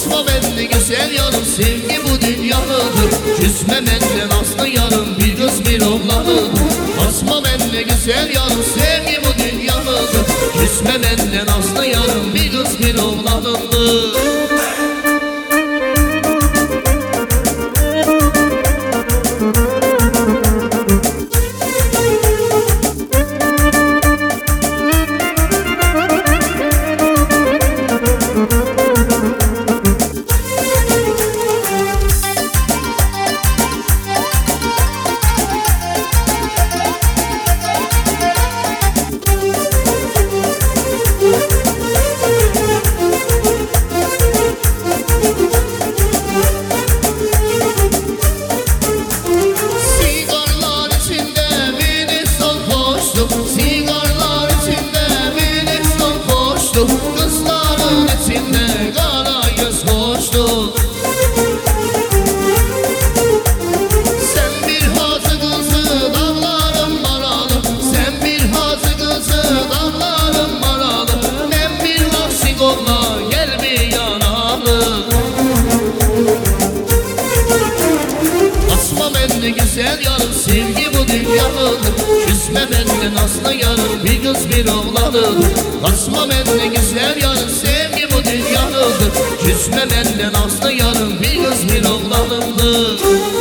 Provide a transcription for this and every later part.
Asma benle güzel yarım, sevgi bu dünyalıdır. Küsme benden aslı yarım, bir kız bir oğlanıdır. Asma benle güzel yarım, sevgi bu dünyalıdır. Küsme benden aslı yarım, bir kız bir oğlanıdır. Kızların içinde kara göz koştu. Sen bir hazı kızı dağların maralı, sen bir hazı kızı dağların maralı. Ben bir aşık olma gel bir yanalı. Asma benli güzel yarım, sevgi bu dünyalıdır. Küsme benden aslı yarım, bir kız bir oğlanıdır. Asma benli güzel yarım, sevgi bu dünyalıdır. Küsme benden aslı yarım, bir kız bir oğlanıdır.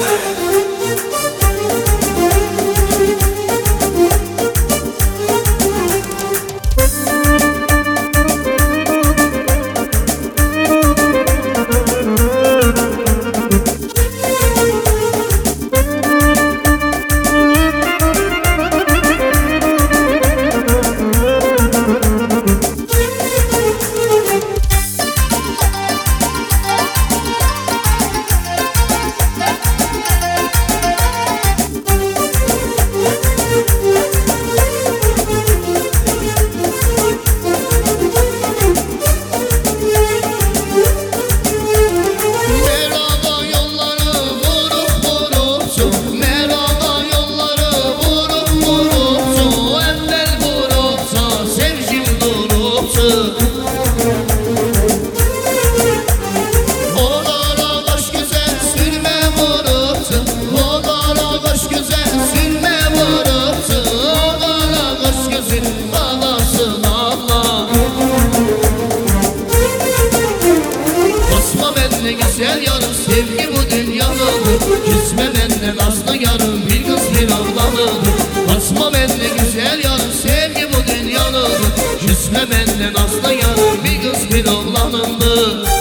Güzel yarım, sevgi bu dünyalıdır. Küsme benden aslı yarım, bir kız bir oğlanıdır. Asma benle güzel yarım, sevgi bu dünyalıdır. Küsme benden aslı yarım, bir kız bir oğlanıdır.